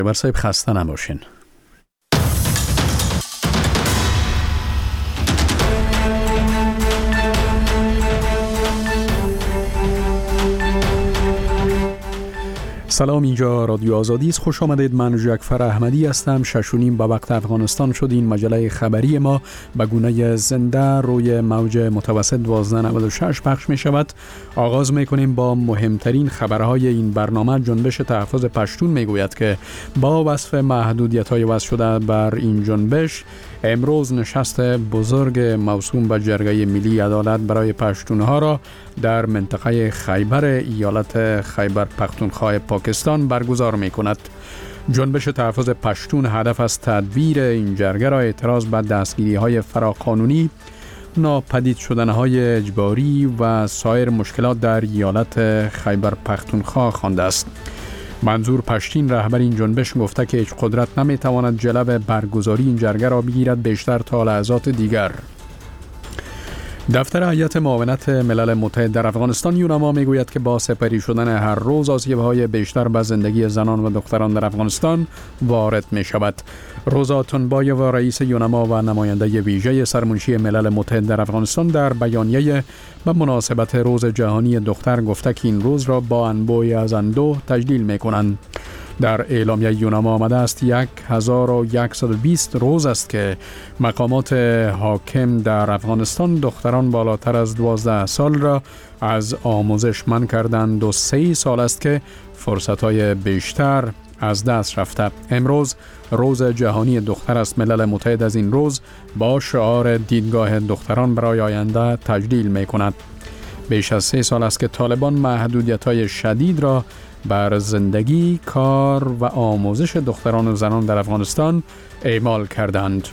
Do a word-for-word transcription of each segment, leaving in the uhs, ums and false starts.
بر صاحب خسته نباشین. سلام، اینجا رادیو آزادی است. خوش آمدید. من جعفر احمدی هستم. شش و نیم به وقت افغانستان شد. این مجله خبری ما به گونه زنده روی موج متوسط دوازده نود و شش پخش می شود. آغاز می کنیم با مهمترین خبرهای این برنامه. جنبش تحفظ پشتون می گوید که با وصف محدودیت های وضع شده بر این جنبش، امروز نشست بزرگ موسوم به جرگه ملی عدالت برای پشتونها را در منطقه خیبر ایالت خیبر پختونخوا پاکستان برگزار می کند. جنبش تحفظ پشتون هدف از تدبیر این جرگه را اعتراض به دستگیری های فراقانونی، ناپدید شدن های اجباری و سایر مشکلات در ایالت خیبر پختونخوا خوانده است. منظور پشتین، رهبر این جنبش، گفته که هیچ قدرت نمیتواند جلو برگزاری این جرگه را بگیرد بیشتر تا لحظات دیگر. دفتر هیئت معاونت ملل متحد در افغانستان یونما میگوید که با سپری شدن هر روز آسیب‌های بیشتر به زندگی زنان و دختران در افغانستان وارد می شود. روزا تنبایو، رئیس یونما و نماینده ویژه سرمنشی ملل متحد در افغانستان، در بیانیه به مناسبت روز جهانی دختر گفته که این روز را با انبوهی از اندوه تجلیل می کنند. در اعلامیه یونما آمده است یک هزار و صد و بیست روز است که مقامات حاکم در افغانستان دختران بالاتر از دوازده سال را از آموزش منع کردند و سه سال است که فرصت‌های بیشتر از دست رفته. امروز روز جهانی دختر است. ملل متحد از این روز با شعار دیدگاه دختران برای آینده تجلیل می کند. بیش از سه سال است که طالبان محدودیت‌های شدید را بر زندگی، کار و آموزش دختران و زنان در افغانستان اعمال کردند.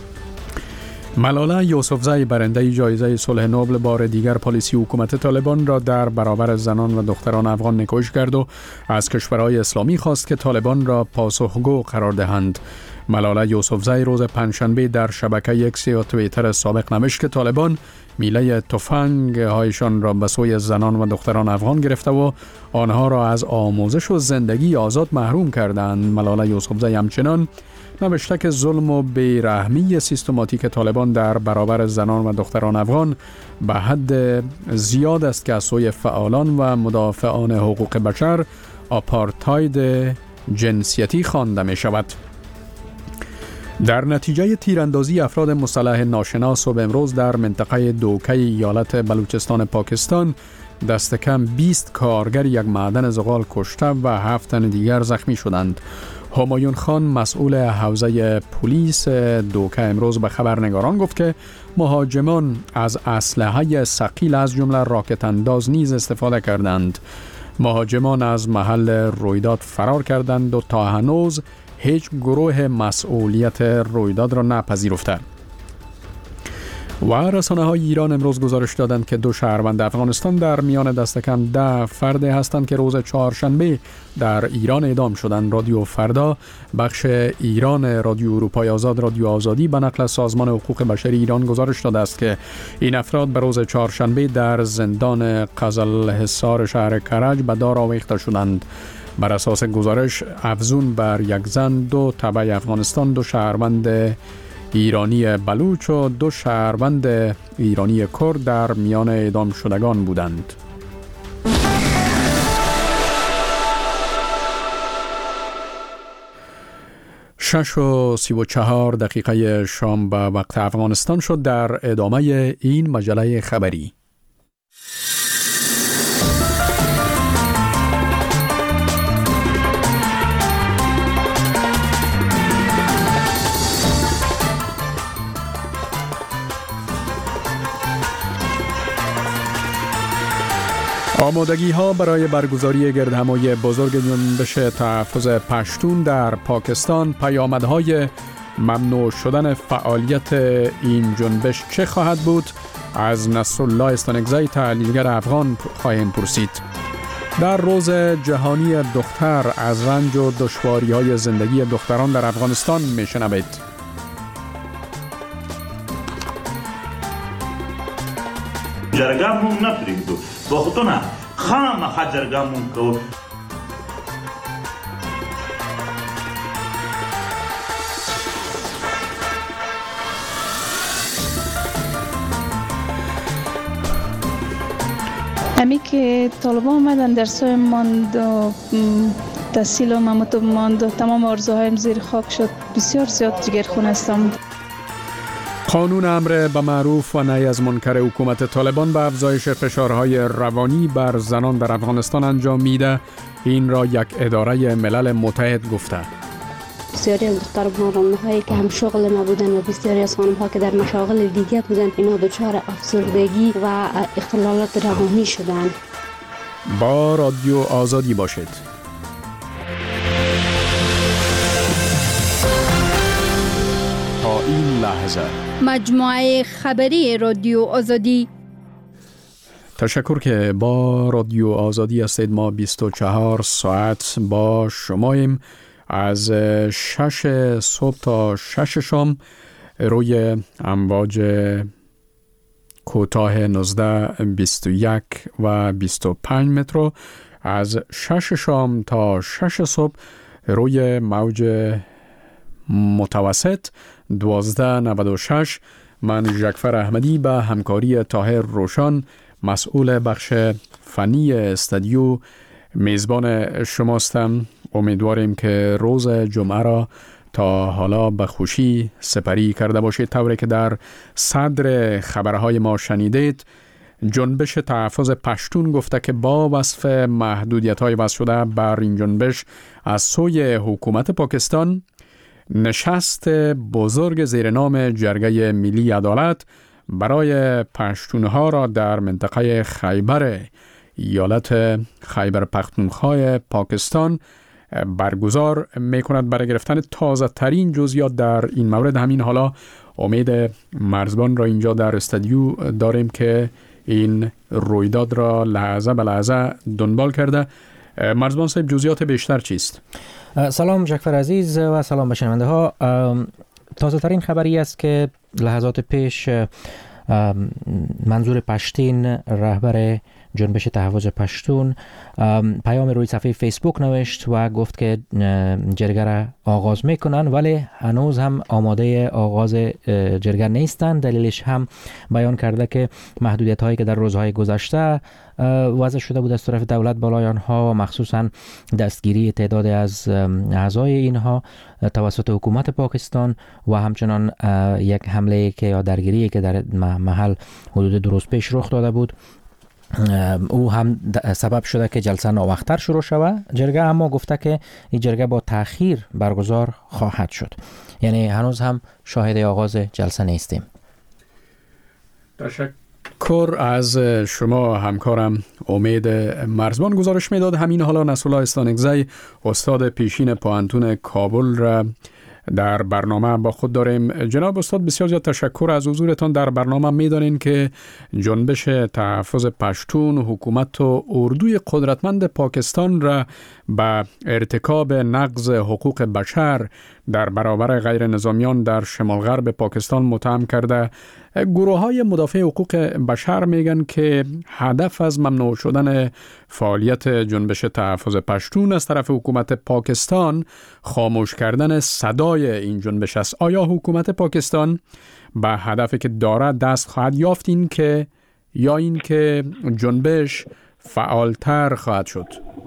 ملاله یوسفزی، برنده جایزه صلح نوبل، بار دیگر پالیسی حکومت طالبان را در برابر زنان و دختران افغان نکوش کرد و از کشورهای اسلامی خواست که طالبان را پاسخگو قرار دهند. ملاله یوسفزی روز پنجشنبه در شبکه اکس یا توییتر سابق نوشت که طالبان میله تفنگ هایشان را به سوی زنان و دختران افغان گرفته و آنها را از آموزش و زندگی آزاد محروم کردند. ملاله یوسفزی همچنان نوشته که ظلم و بیرحمی سیستماتیک طالبان در برابر زنان و دختران افغان به حد زیاد است که از سوی فعالان و مدافعان حقوق بشر آپارتاید جنسیتی خوانده می شود. در نتیجه تیراندازی افراد مسلح ناشناس صبح امروز در منطقه دوکه ایالت بلوچستان پاکستان، دست کم بیست کارگر یک معدن زغال کشته و هفت تن دیگر زخمی شدند. همایون خان، مسئول حوزه پلیس دوکه، امروز به خبرنگاران گفت که مهاجمان از اسلحه ثقیل از جمله راکت انداز نیز استفاده کردند. مهاجمان از محل رویداد فرار کردند و تا هنوز هیچ گروه مسئولیت رویداد را نپذیرفته. و رسانه های ایران امروز گزارش دادند که دو شهروند افغانستان در میان دست کم ده فرد هستند که روز چهارشنبه در ایران اعدام شدند. رادیو فردا، بخش ایران رادیو اروپای آزاد، رادیو آزادی به نقل از سازمان حقوق بشری ایران گزارش داده است که این افراد به روز چهارشنبه در زندان قزلحصار شهر کرج به دار آویخته شدند. بر اساس گزارش، افزون بر یک زن، دو تبع افغانستان، دو شهروند ایرانی بلوچ و دو شهروند ایرانی کرد در میان اعدام شدگان بودند. شش و سی و چهار دقیقه شام به وقت افغانستان شد. در ادامه این مجله خبری، آمادگی ها برای برگزاری گردهمایی بزرگ جنبش تحفظ پشتون در پاکستان، پیامدهای ممنوع شدن فعالیت این جنبش چه خواهد بود؟ از نصرالله استانکزی، تحلیلگر افغان، خواهیم پرسید. در روز جهانی دختر از رنج و دشواری های زندگی دختران در افغانستان میشنوید. جرگامون نپریدو بختونه خامخا جرگامون کو. امی که طالبان آمدن در سوی ماند و تحصیل و ممتو ماند و تمام آرزوهایم زیر خاک شد. بسیار زیاد جگرخون هستم. قانون امر به معروف و نهی از منکر حکومت طالبان به افزایش فشارهای روانی بر زنان در افغانستان انجام میده. این را یک اداره ملل متحد گفته. بسیاری از دختر بانرانه هایی که هم شغل نبودن و بسیاری از خانم ها که در مشاغل دیگه بودن، اینا دچار افسردگی و اختلالات روانی شدن. با رادیو آزادی باشید. تا این لحظه مجموعه خبری رادیو آزادی. تشکر که با رادیو آزادی هستید. ما بیست و چهار ساعت با شماییم، از شش صبح تا شش شام روی امواج کوتاه نوزده، بیست و یک و بیست و پنج متر، از شش شام تا شش صبح روی موج متوسط دوازده نود و شش. من ژکفر احمدی به همکاری طاهر روشان، مسئول بخش فنی استودیو، میزبان شماستم. امیدواریم که روز جمعه را تا حالا به خوشی سپری کرده باشید. طوری که در صدر خبرهای ما شنیدید، جنبش تحفظ پشتون گفته که با وصف محدودیت‌های وضع شده بر این جنبش از سوی حکومت پاکستان، نشست بزرگ زیر نام جرگه ملی عدالت برای پشتونها را در منطقه خیبر ایالت خیبر پختونخوا پاکستان برگزار میکند. برای گرفتن تازه ترین جزئیات در این مورد، همین حالا امید مرزبان را اینجا در استودیو داریم که این رویداد را لحظه به لحظه دنبال کرده. مرزبان صاحب، جزئیات بیشتر چیست؟ سلام ژکفر عزیز و سلام به شنونده ها. تازه ترین خبری است که لحظات پیش منظور پشتین، رهبر جنبش تحفظ پشتون، پیام روی صفحه فیسبوک نوشت و گفت که جرگه را آغاز میکنن، ولی هنوز هم آماده آغاز جرگه نیستن. دلیلش هم بیان کرده که محدودیت هایی که در روزهای گذشته وضع شده بود از طرف دولت بالای آنها، مخصوصا دستگیری تعداد از اعضای اینها توسط حکومت پاکستان و همچنان یک حمله که یا درگیری که در محل حدود دو روز پیش رخ داده بود، او هم سبب شده که جلسه ناوقت‌تر شروع شود جرگه. اما گفته که این جرگه با تأخیر برگزار خواهد شد، یعنی هنوز هم شاهد آغاز جلسه نیستیم. تشکر از شما همکارم امید مرزبان. گزارش میداد همین حالا نصرالله استانکزی، استاد پیشین پوهنتون کابل را در برنامه با خود داریم. جناب استاد، بسیار زیاد تشکر از حضورتان در برنامه. میدانین که جنبش تحفظ پشتون حکومت و اردوی قدرتمند پاکستان را به ارتکاب نقض حقوق بشر در برابر غیر نظامیان در شمال غرب پاکستان متهم کرده. گروه های مدافع حقوق بشر میگن که هدف از ممنوع شدن فعالیت جنبش تحفظ پشتون از طرف حکومت پاکستان خاموش کردن صدای این جنبش است. آیا حکومت پاکستان به هدفی که داره دست خواهد یافت این که یا این که جنبش فعالتر خواهد شد؟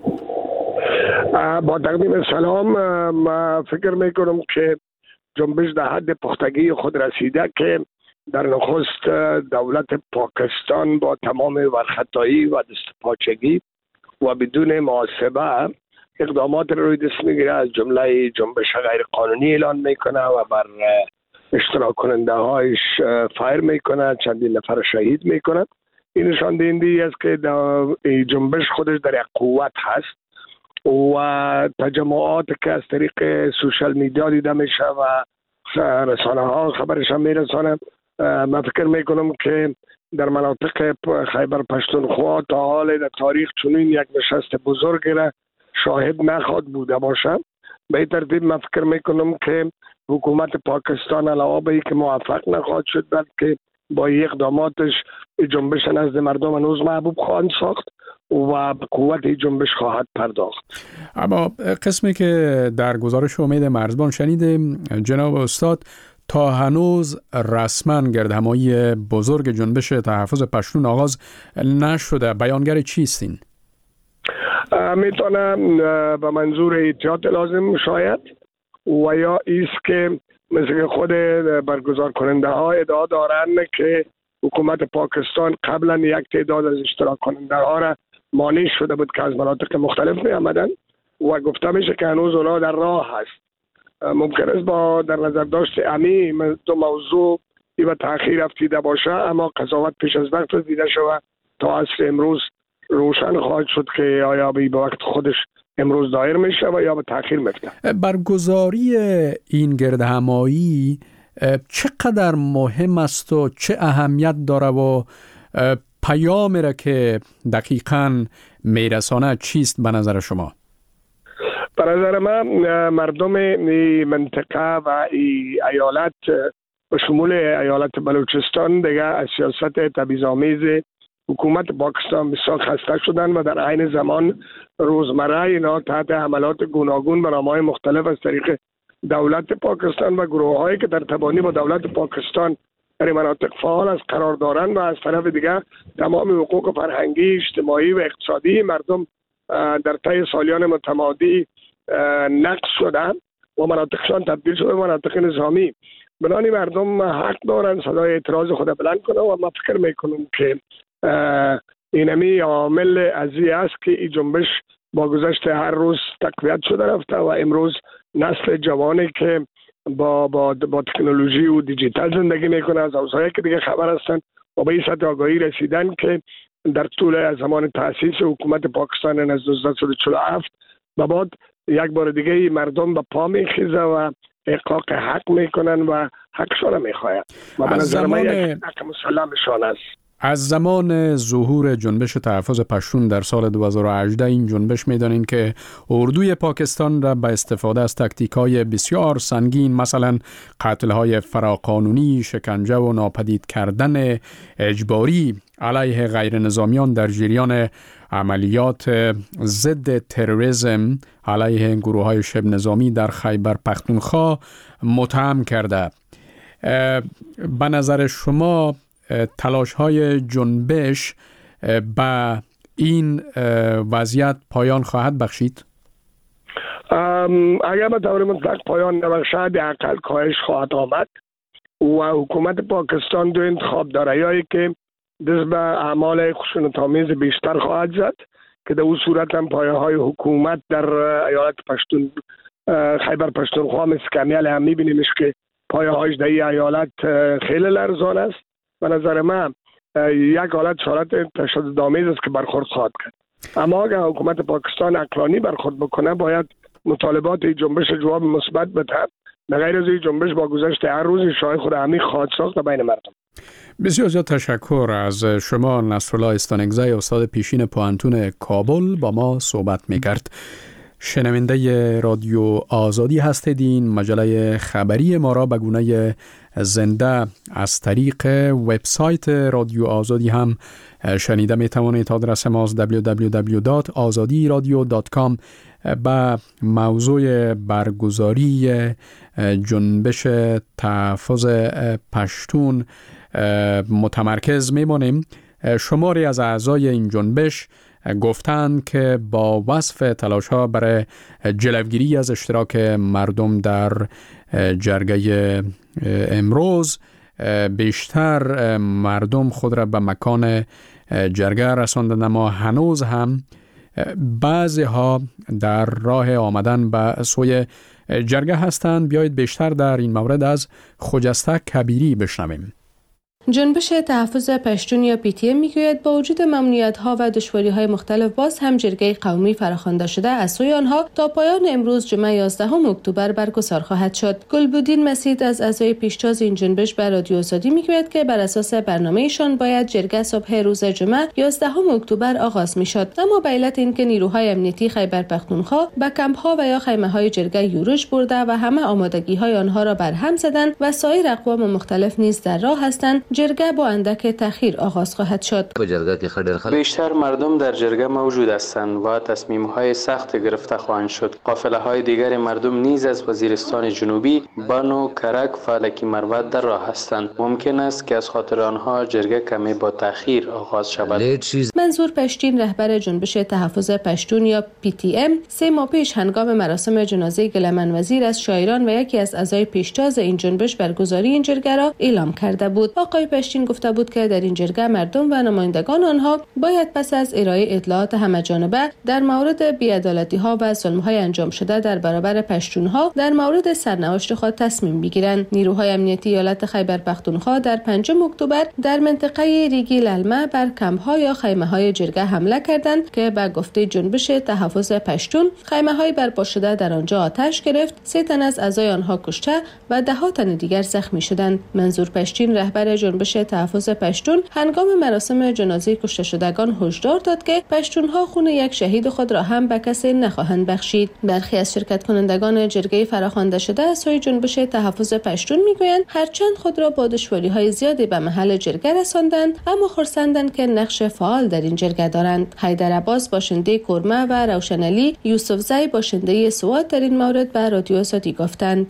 با تقدیم سلام، ما فکر میکنم که جنبش در حد پختگی خود رسیده که در نخست دولت پاکستان با تمام ورختایی و دستپاچگی و بدون محاسبه اقدامات روی دست میگیره، از جمله جنبش غیر قانونی اعلان میکنه و بر اشتراک کننده هایش فایر میکنه، چندین نفر شهید میکنه. این نشان دهنده است که جنبش خودش در یک قوت هست و تجمعات که از طریق سوشال میدیا دیده میشه و رسانه ها خبرش هم میرسانه، من فکر میکنم که در مناطق خیبر پختونخوا تا حال در تاریخ چنین یک نشست بزرگی را شاهد نخواهد بوده باشه. به این ترتیب من فکر میکنم که حکومت پاکستان علاوه بر اینکه موفق نخواهد شد، بلکه با اقداماتش جنبش نزد مردم هنوز محبوب خواهند ساخت و به قوت جنبش خواهد پرداخت. اما قسمی که در گزارش امید مرزبان شنیدیم جناب استاد، تا هنوز رسما گردهمایی بزرگ جنبش تحفظ پشتون آغاز نشده. بیانگر چیستین؟ میتونم به منظور احتیاط لازم شاید و یا ایست که مثل خود برگزار کننده ها ادعا دارند که حکومت پاکستان قبلا یک تعداد از اشتراک کننده ها را مانع شده بود که از مناطق مختلف می آمدن و گفته میشه که هنوز اونا در راه هست. ممکن است با در نظر داشت امی دو موضوع ای به تأخیر افتیده باشه، اما قضاوت پیش از وقت دیده شود تا عصر امروز روشن خواهد شد که آیا به وقت خودش امروز دایر میشه و یا به تأخیر میفته. برگزاری این گردهمایی چقدر مهم است و چه اهمیت داره و پیامی را که دقیقاً میرسانه چیست به نظر شما؟ به نظر من مردم این منطقه و این ایالت به شمول ایالت بلوچستان دیگه از سیاست تبعیض‌آمیز حکومت پاکستان بسیار خسته شدن و در عین زمان روزمره اینا تحت حملات گوناگون به نام‌های مختلف از طریق دولت پاکستان و گروه‌هایی که در تبانی با دولت پاکستان در مناطق فعال از قرار دارند و از طرف دیگر تمام حقوق فرهنگی، اجتماعی و اقتصادی مردم در طی سالیان متمادی نقض شدن و مناطقشان تبدیل شده به مناطق نظامی. بنابراین مردم حق دارن صدای اعتراض خود بلند کنه و ما فکر میکنم که اینمی عامل ازی است که این جنبش با گذشت هر روز تقویت شده رفته و امروز نسل جوانی که با با با تکنولوژی و دیجیتال زندگی میکنه از حوزه‌ای که دیگه خبر هستن و به این سطح آگاهی رسیدن که در طول زمان تأسیس حکومت پاکستان از هزار و نهصد و چهل و هفت و بعد یک بار دیگه مردم به پا میخیزه و احقاق حق میکنن و حقشان میخواهد و به نظر من یک حق مسلمشان است. از زمان ظهور جنبش تحفظ پشتون در سال دو هزار و هجده این جنبش میدانیم که اردوی پاکستان را به استفاده از تاکتیک‌های بسیار سنگین مثلا قتل‌های فراقانونی، شکنجه و ناپدید کردن اجباری علیه غیر نظامیان در جریان عملیات ضد تروریسم علیه گروه‌های شبه نظامی در خیبر پختونخوا متهم کرده. به نظر شما تلاش های جنبش به این وضعیت پایان خواهد بخشید؟ اگر به طور مطلق پایان نبخشد اقل کاهش خواهد آمد و حکومت پاکستان دو انتخاب داره، یایی که دست به اعمال خشونت‌آمیز بیشتر خواهد زد که در اون صورت هم پایه های حکومت در ایالت پشتون خیبر پختونخوا مثل کمیل هم میبینیمش که پایه هایش در این ایالت خیلی لرزان است. به نظر من یک حالت شرایط تشددآمیز است که برخورد خواهد کرد. اما اگر حکومت پاکستان عقلانی برخورد بکنه باید مطالبات جنبش جواب مثبت بده. به غیر از این جنبش با گذشت هر روز شاه خود عمیق خواهد ساخت بین مردم. بسیار زیاد تشکر از شما نصرالله استانکزی، استاد پیشین پوهنتون کابل با ما صحبت میکرد. شنونده رادیو آزادی هستید. مجله خبری ما را به گونه زنده از طریق وبسایت رادیو آزادی هم شنیده می توانید. آدرس ما است دبلیو دبلیو دبلیو دات آزادی رادیو دات کام. با موضوع برگزاری جنبش تحفظ پشتون متمرکز میمانیم. شماری از اعضای این جنبش گفتند که با وصف تلاش‌ها برای جلوگیری از اشتراک مردم در جرگه امروز بیشتر مردم خود را به مکان جرگه رساندند، اما هنوز هم بعضی ها در راه آمدن به سوی جرگه هستند. بیایید بیشتر در این مورد از خجسته کبیری بشنویم. جنبش تحفظ پشتون یا پی تی ام میگوید با وجود ممنوعیت‌ها و دشواری‌های مختلف باز هم جرگه قومی فراخوانده شده از سوی آنها تا پایان امروز جمعه یازدهم اکتبر برگزار خواهد شد. گلبودین مسید از اعضای پیشتاز این جنبش به رادیو آزادی میگوید که بر اساس برنامه‌شان باید جرگه صبح روز جمعه یازدهم اکتبر آغاز میشد، اما به علت اینکه نیروهای امنیتی خیبر پختونخوا به کمپ‌ها و یا خیمه‌های جرگه یورش برده و همه آمادگی‌های آنها را برهم زدند و سایر اقوام مختلف نیز در راه هستند، جرگه با اندک تأخیر آغاز خواهد شد. بیشتر مردم در جرگه موجود هستند و تصمیم‌های سخت گرفته خواهند شد. قافله‌های دیگر مردم نیز از وزیرستان جنوبی، بانو، کرک، فلکی مروت در راه هستند. ممکن است که از خاطر آنها جرگه کمی با تأخیر آغاز شود. منظور پشتین رهبر جنبش تحفظ پشتون یا پی تی ام سه ماه پیش هنگام مراسم جنازه گلمن وزیر از شاعران و یکی از اعضای پیشتاز این جنبش برگزاری این جرگه را اعلام کرده بود. آقای پشتین گفته بود که در این جرگه مردم و نمایندگان آنها باید پس از ارائه اطلاعات همه‌جانبه در مورد بی‌عدالتی‌ها و ظلم‌های انجام شده در برابر پشتون‌ها در مورد سرنوشت خود تصمیم بگیرند. نیروهای امنیتی ایالت خیبر پختونخوا در پنجم اکتبر در منطقه ریگی للمه بر کمپ‌ها یا خیمه‌های جرگه حمله کردند که به گفته جنبش تحفظ پشتون خیمه‌های برپا شده در آنجا آتش گرفت، سه تن از اعضای آنها کشته و ده ها تن دیگر زخمی شدند. منظور پشتین رهبر جنبش تحفظ پشتون هنگام مراسم جنازه کشته شدگان هشدار داد که پشتون‌ها خون یک شهید خود را هم به کسی نخواهند بخشید. برخی از شرکت کنندگان جرگه فراخوانده شده از سوی جنبش تحفظ پشتون میگویند هرچند خود را با دشواری‌های زیادی به محل جرگه رساندند اما خرسندند که نقش فعال در این جرگه دارند. حیدر عباس باشنده کرمه و روشن علی یوسف زی باشنده سوات در این مورد به رادیو آزادی گفتند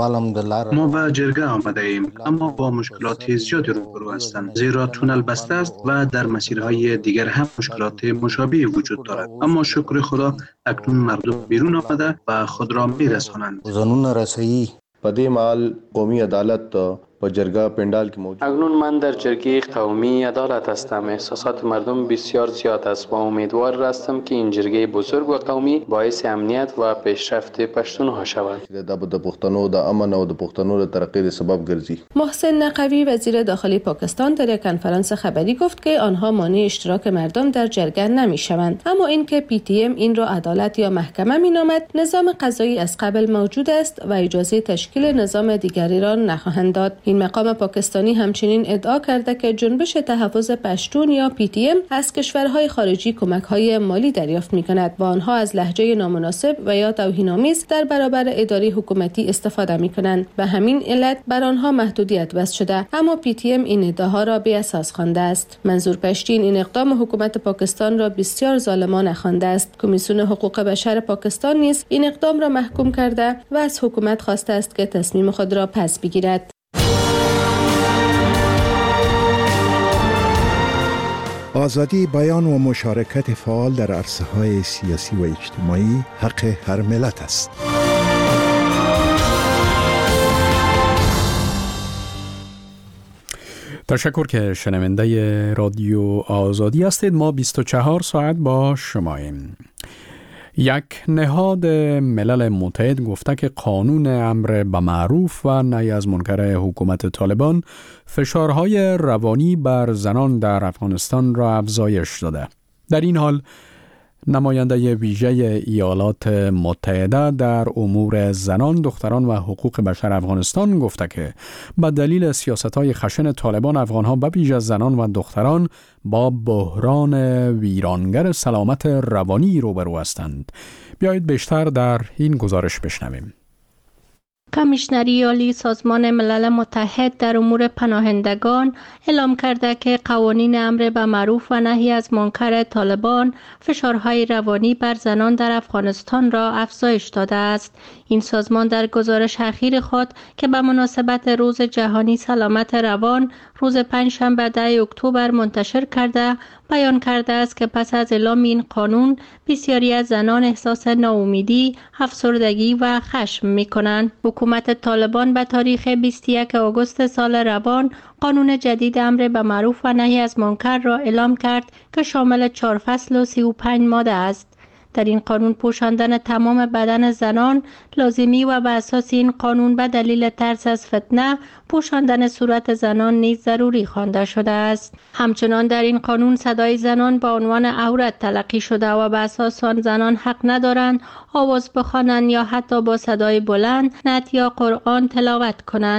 ما به جرگه آمده ایم اما با مشکلات زیادی روبرو هستند زیرا تونل بسته است و در مسیرهای دیگر هم مشکلات مشابهی وجود دارد، اما شکر خدا اکنون مردم بیرون آمده و خود را میرسانند. قانون رسایی پدې مال قومی عدالت با جرگه پندال کی موجود. اکنون من در جرگه قومی عدالت هستم. احساسات مردم بسیار زیاد است و امیدوار هستم که این جرگه بزرگ و قومی باعث امنیت و پیشرفت پشتونها شود. د پښتنو د امن او د پښتنو د ترقی سبب ګرځي. محسن نقوی وزیر داخلی پاکستان در یک کنفرانس خبری گفت که آنها مانع اشتراک مردم در جرگه نمیشوند، اما اینکه پی تی ام این را عدالت یا محکمه مینامد، نظام قضایی از قبل موجود است و اجازه تشکیل نظام دیگری را نخواهند داد. این مقام پاکستانی همچنین ادعا کرده که جنبش تحفظ پشتون یا پی تی ام از کشورهای خارجی کمک‌های مالی دریافت می‌کند و آنها از لهجه نامناسب و یا توهین‌آمیز در برابر اداره حکومتی استفاده می‌کنند. به همین علت بر آنها محدودیت وضع شده، اما پی تی ام این ادعاها را بی اساس خوانده است. منظور پشتین این اقدام حکومت پاکستان را بسیار ظالمانه خوانده است. کمیسیون حقوق بشر پاکستان نیز این اقدام را محکوم کرده و از حکومت خواسته است که تصمیم خود را پس بگیرد. آزادی بیان و مشارکت فعال در عرصه‌های سیاسی و اجتماعی حق هر ملت است. تشکر که شنونده رادیو آزادی هستید. ما بیست و چهار ساعت با شماییم. یک نهاد ملل متحد گفته که قانون امر به معروف و نهی از منکر حکومت طالبان فشارهای روانی بر زنان در افغانستان را افزایش داده. در این حال نماینده ویژه ایالات متحده در امور زنان، دختران و حقوق بشر افغانستان گفته که به دلیل سیاست‌های خشن طالبان افغان‌ها به ویژه زنان و دختران با بحران ویرانگر سلامت روانی روبرو هستند. بیایید بیشتر در این گزارش بشنویم. کمیشنری عالی سازمان ملل متحد در امور پناهندگان اعلام کرده که قوانین امر به معروف و نهی از منکر طالبان فشارهای روانی بر زنان در افغانستان را افزایش داده است. این سازمان در گزارش اخیر خود که به مناسبت روز جهانی سلامت روان روز پنجشنبه ده اکتبر منتشر کرده بیان کرده است که پس از اعلام این قانون بسیاری از زنان احساس ناامیدی، افسردگی و خشم می‌کنند. حکومت طالبان به تاریخ بیست و یکم آگوست سال روان قانون جدید امر به معروف و نهی از منکر را اعلام کرد که شامل چهار فصل و سی و پنج ماده است. در این قانون پوشاندن تمام بدن زنان لازمی و به اساس این قانون به دلیل ترس از فتنه پوشاندن صورت زنان نیز ضروری خوانده شده است. همچنان در این قانون صدای زنان به عنوان عورت تلقی شده و به اساس آن زنان حق ندارند آواز بخوانند یا حتی با صدای بلند نعت یا قرآن تلاوت کنند.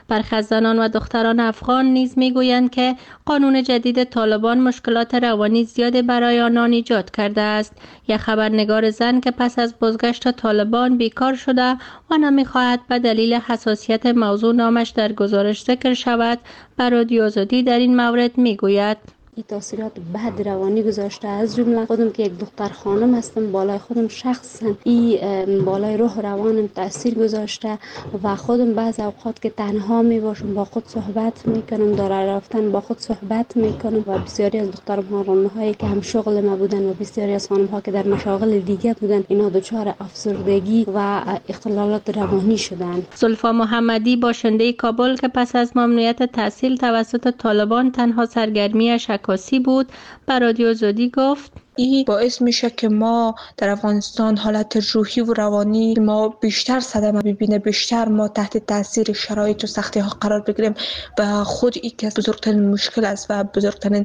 برخی از زنان و دختران افغان نیز میگویند که قانون جدید طالبان مشکلات روانی زیاد برای آنان ایجاد کرده است. یک خبرنگار زن که پس از بازگشت طالبان بیکار شده و نمیخواهد به دلیل حساسیت موضوع نامش در گزارش ذکر شود، بر رادیو آزادی در این مورد میگوید: این تاثیرات بد روانی گذاشته. از جمله خودم که یک دختر خانم هستم، بالای خودم شخصا این بالای روح روانم تاثیر گذاشته و خودم بعض اوقات که تنها می باشم با خود صحبت میکنم، داره رفتن با خود صحبت میکنم و بسیاری از دختران هایی که هم شغل ما بودن و بسیاری از خانم ها که در مشاغل دیگه بودن، اینا دچار افسردگی و اختلالات روانی شدن. زلفا محمدی باشنده کابل که پس از ممنوعیت تحصیل توسط طالبان تنها سرگرمیش عکاسی بود، بر رادیو آزادی گفت: این باعث میشه که ما در افغانستان حالت روحی و روانی ما بیشتر صدمه ببینه، بیشتر ما تحت تاثیر شرایط و سختی ها قرار بگیریم و خود این که بزرگترین مشکل است و بزرگترین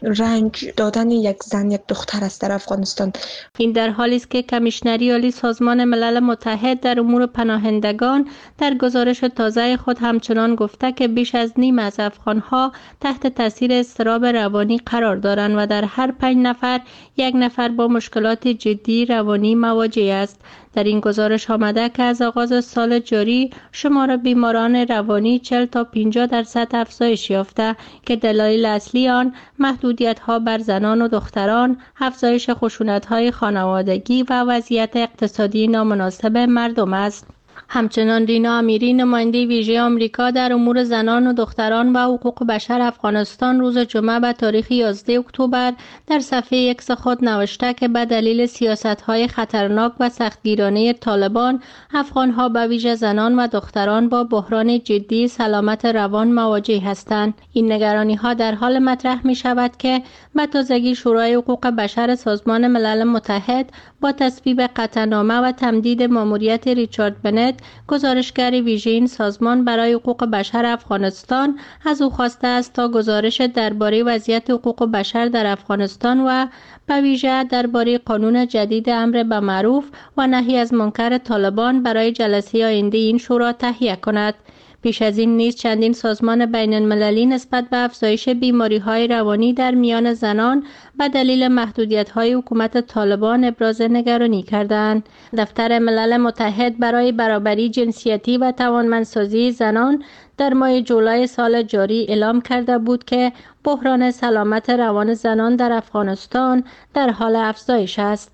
رنج دادن یک زن یک دختر است در افغانستان. این در حالی است که کمیشنری عالی سازمان ملل متحد در امور پناهندگان در گزارش تازه خود همچنان گفته که بیش از نیم از افغانها تحت تاثیر اضطراب روانی قرار دارند و در هر پنج نفر یک نفر با مشکلات جدی روانی مواجه است. در این گزارش آمده که از آغاز سال جاری شمار بیماران روانی چهل تا پنجاه درصد افزایش یافته که دلایل اصلی آن محدودیت‌ها بر زنان و دختران، افزایش خشونت‌های خانوادگی و وضعیت اقتصادی نامناسب مردم است. همچنان رینا امیری نماینده ویژه آمریکا در امور زنان و دختران و حقوق بشر افغانستان روز جمعه به تاریخ یازده اکتبر در صفحه اکس خود نوشته که به دلیل سیاست‌های خطرناک و سختگیرانه طالبان، افغان‌ها به ویژه زنان و دختران با بحران جدی سلامت روان مواجه هستند. این نگرانی‌ها در حال مطرح می‌شود که به تازگی شورای حقوق بشر سازمان ملل متحد با تصویب قطعنامه و تمدید ماموریت ریچارد بنت، گزارشگر ویژه این سازمان برای حقوق بشر افغانستان، از او خواسته است تا گزارش درباره وضعیت حقوق بشر در افغانستان و به ویژه درباره قانون جدید امر به معروف و نهی از منکر طالبان برای جلسه آینده این شورا تهیه کند. پیش از این نیز چندین سازمان بین المللی نسبت به افزایش بیماری‌های روانی در میان زنان به دلیل محدودیت‌های حکومت طالبان ابراز نگرانی کردند. دفتر ملل متحد برای برابری جنسیتی و توانمندسازی زنان در ماه جولای سال جاری اعلام کرده بود که بحران سلامت روان زنان در افغانستان در حال افزایش است.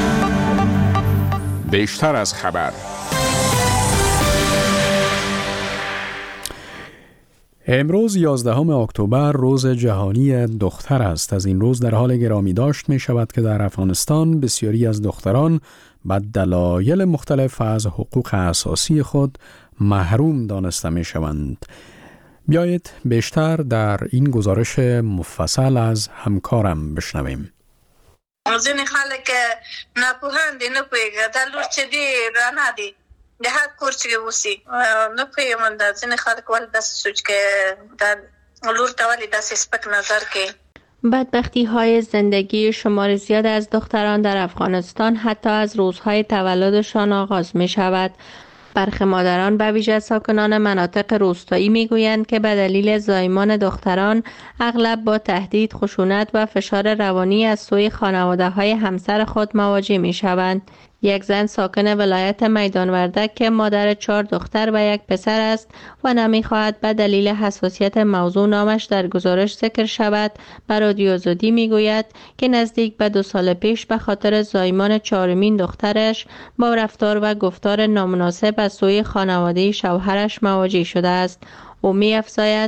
بیشتر از خبر. امروز یازدهم اکتبر روز جهانی دختر است. از این روز در حال گرامی داشت می شود که در افغانستان بسیاری از دختران به دلایل مختلف از حقوق اساسی خود محروم دانسته می شوند. بیایید بیشتر در این گزارش مفصل از همکارم بشنویم. ځینې خلک ناپوهان دي، نه پوهېږي دا لور چې دی رڼا دی د هر کور چې اوسي، نه پوهېږم دا ځینې خلک ولې داسې سوچ کوي دا لور ته ولې داسې سپک نظر کوي. بدبختی های زندگی شمار زیاد از دختران در افغانستان حتی از روزهای تولدشان آغاز می شود. برخی مادران به ویژه ساکنان مناطق روستایی میگویند که به دلیل زایمان دختران اغلب با تهدید، خشونت و فشار روانی از سوی خانواده‌های همسر خود مواجه میشوند. یک زن ساکن ولایت میدان وردک که مادر چهار دختر و یک پسر است و نمیخواهد به دلیل حساسیت موضوع نامش در گزارش ذکر شود، بر رادیو آزادی میگوید که نزدیک به دو سال پیش به خاطر زایمان چهارمین دخترش با رفتار و گفتار نامناسب از سوی خانواده شوهرش مواجه شده است. او می‌افزاید: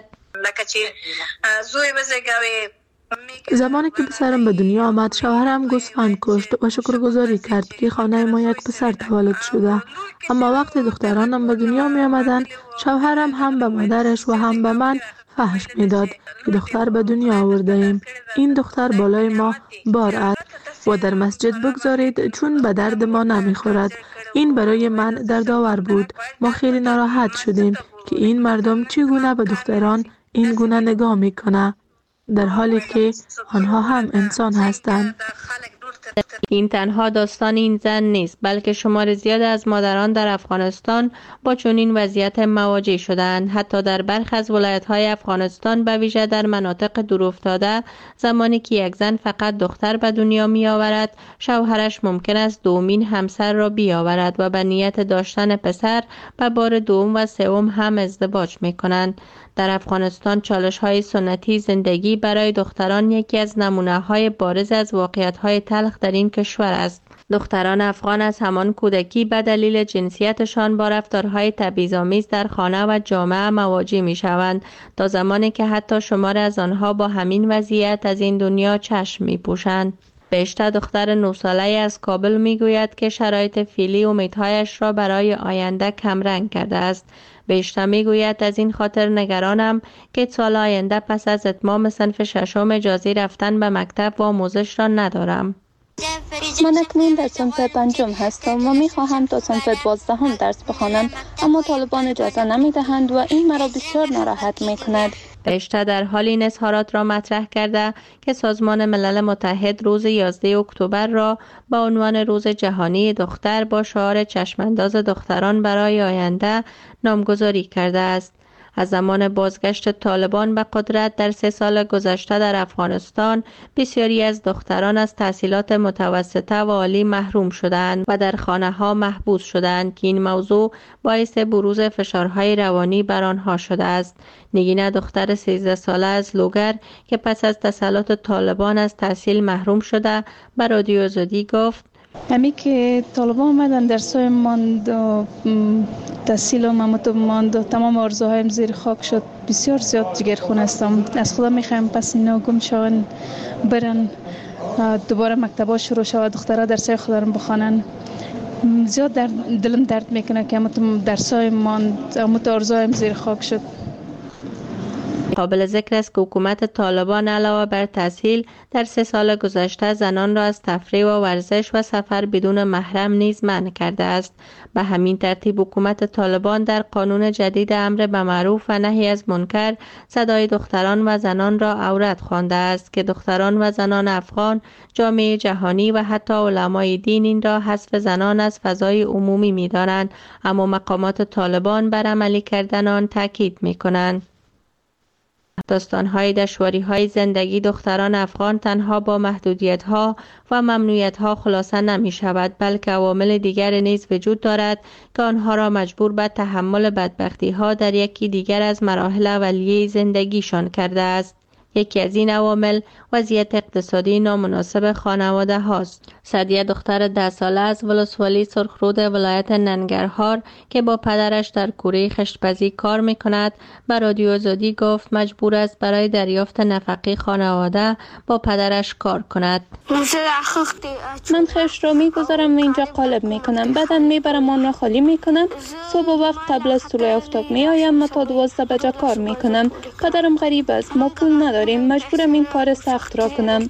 زمانی که پسرم به دنیا آمد، شوهرم گوسفند کشت و شکرگزاری کرد که خانه ما یک پسر تولد شده. اما وقتی دخترانم به دنیا می آمدند، شوهرم هم به مادرش و هم به من فحش می داد که دختر به دنیا آورده ایم. این دختر بالای ما بار است و در مسجد بگذارید چون به درد ما نمی خورد. این برای من دردآور بود. ما خیلی ناراحت شدیم که این مردم چگونه به دختران این گونه نگاه می کنه، در حالی که آنها هم انسان هستند. این تنها داستان این زن نیست، بلکه شمار زیاد از مادران در افغانستان با چنین وضعیت مواجه شدند. حتی در برخی از ولایت‌های افغانستان به ویژه در مناطق دورافتاده، زمانی که یک زن فقط دختر به دنیا می‌آورد، شوهرش ممکن است دومین همسر را بیاورد و به نیت داشتن پسر به بار دوم و سوم هم ازدواج می‌کنند. در افغانستان چالش‌های سنتی زندگی برای دختران یکی از نمونه‌های بارز از واقعیت‌های تلخ در این کشور است. دختران افغان از همان کودکی به دلیل جنسیتشان با رفتارهای تبعیض‌آمیز در خانه و جامعه مواجه می‌شوند، تا زمانی که حتی شمار از آنها با همین وضعیت از این دنیا چشم می‌پوشند. بهشته دختر نه ساله از کابل میگوید که شرایط فعلی امیدهایش را برای آینده کمرنگ کرده است. بهشته میگوید از این خاطر نگرانم که سال آینده پس از اتمام صنف ششم اجازه رفتن به مکتب و آموزش را ندارم. من اکنون در صنف پنجم هستم و میخواهم تا صنف دوازدهم درس بخوانم، اما طالبان اجازه نمیدهند و این مرا بسیار ناراحت میکند. بهشته در حال این اظهارات را مطرح کرده که سازمان ملل متحد روز یازده اکتبر را با عنوان روز جهانی دختر با شعار چشمانداز دختران برای آینده نامگذاری کرده است. از زمان بازگشت طالبان به قدرت در سه سال گذشته در افغانستان، بسیاری از دختران از تحصیلات متوسطه و عالی محروم شدند و در خانه‌ها محبوس شدند که این موضوع باعث بروز فشارهای روانی بر آنها شده است. نگین دختر سیزده ساله از لوگر که پس از تسلط طالبان از تحصیل محروم شده، به رادیو آزادی گفت: همی که طالبان آمدن درسای ماند و تحصیل ممتو ماند و تمام آرزوهایم زیر خاک شد. بسیار زیاد جگرخون هستم. از خدا میخوایم پس اینا گم شون، برن دوباره مکتبا شروع شود، دخترها درسای خدا رو بخوانن. زیاد در دلم درد میکنه که ممتو درسای ماند، ممتو آرزوهایم زیر خاک شد. قابل ذکر است که حکومت طالبان علاوه بر تحصیل در سه سال گذشته زنان را از تفریح و ورزش و سفر بدون محرم نیز منع کرده است. به همین ترتیب حکومت طالبان در قانون جدید امر به معروف و نهی از منکر صدای دختران و زنان را عورت خوانده است که دختران و زنان افغان، جامعه جهانی و حتی علمای دین این را حذف زنان از فضای عمومی می‌دانند، اما مقامات طالبان بر عملی کردن آن تاکید می‌کنند. داستان‌های دشواری‌های زندگی دختران افغان تنها با محدودیت‌ها و ممنوعیت‌ها خلاصه نمی‌شود، بلکه عوامل دیگر نیز وجود دارد که آنها را مجبور به تحمل بدبختی‌ها در یکی دیگر از مراحل اولیه زندگیشان کرده است. یکی از این عوامل وضعیت اقتصادی نامناسب خانواده هاست. سعدیه دختر ده ساله از ولسوالی سرخرود ولایت ننگرهار که با پدرش در کوره خشتپزی کار میکند به رادیو آزادی گفت مجبور است برای دریافت نفقه خانواده با پدرش کار کند. من خشت را میگذارم و اینجا قالب میکنم، بعدا میبرم آن را خالی میکنم. صبح وقت قبل از طلوع آفتاب میآیم و تا دوازده بجه کار میکنم. پدرم غریب است، ما پول نداریم، مجبورم این کار سخت را کنم.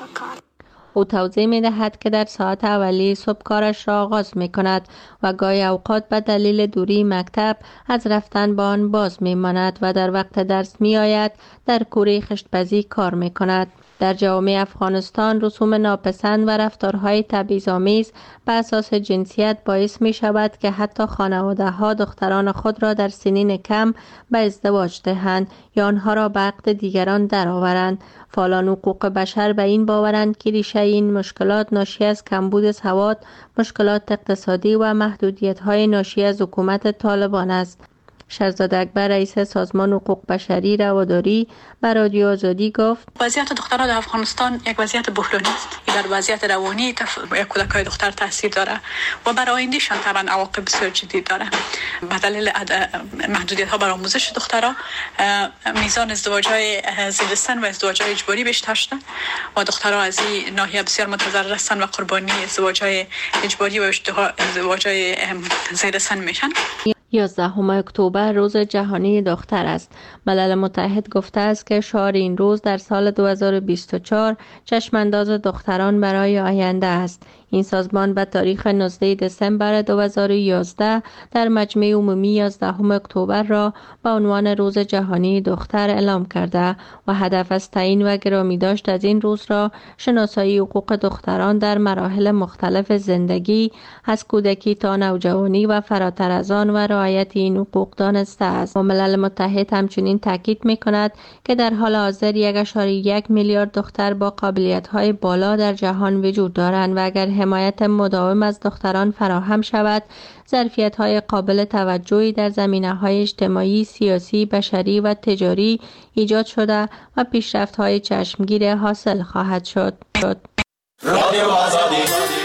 او توضیح می دهد که در ساعت اولی صبح کارش را آغاز می کند و گاهی اوقات به دلیل دوری مکتب از رفتن به آن باز می ماند و در وقت درس می آید در کوره خشتپزی کار می کند. در جامعه افغانستان رسوم ناپسند و رفتارهای تبعیض‌آمیز به اساس جنسیت باعث می شود که حتی خانواده ها دختران خود را در سنین کم به ازدواج دهند یا آنها را به عقد دیگران درآورند. فعالان حقوق بشر به این باورند که ریشه این مشکلات ناشی از کمبود سواد، مشکلات اقتصادی و محدودیت‌های ناشی از حکومت طالبان است. شهرزاد اکبر رئیس سازمان حقوق بشری رواداری به رادیو آزادی گفت وضعیت دختران در افغانستان یک وضعیت بحرانی است. در وضعیت روانی تف... یک کودکای دختر تاثیر داره و برای آیندهشان طبعا عواقب بسیار جدی داره. به دلیل محدودیت ها برای آموزش دخترها میزان ازدواج های زیر سن و ازدواج های اجباری بیشتر شده و دخترها از این ناحیه بسیار متضرر هستند و قربانی ازدواج های اجباری و ازدواج های زیر سن میشن. یازدهم اکتبر روز جهانی دختر است. ملل متحد گفته است که شعار این روز در سال دو هزار و بیست و چهار چشمانداز دختران برای آینده است. این سازمان به تاریخ نوزدهم دسامبر دو هزار و یازده در مجمع عمومی یازدهم اکتبر را به عنوان روز جهانی دختر اعلام کرده و هدف از تعیین و گرامی داشت از این روز را شناسایی حقوق دختران در مراحل مختلف زندگی از کودکی تا نوجوانی و فراتر از آن و رعایت این حقوق دانسته است. ملل متحد همچنین تاکید می‌کند که در حال حاضر یک و یک میلیارد دختر با قابلیت‌های بالا در جهان وجود دارند و اگر حمایت مداوم از دختران فراهم شود، ظرفیت‌های قابل توجهی در زمینه‌های اجتماعی، سیاسی، بشری و تجاری ایجاد شده و پیشرفت‌های چشمگیر حاصل خواهد شد. رادیو آزادی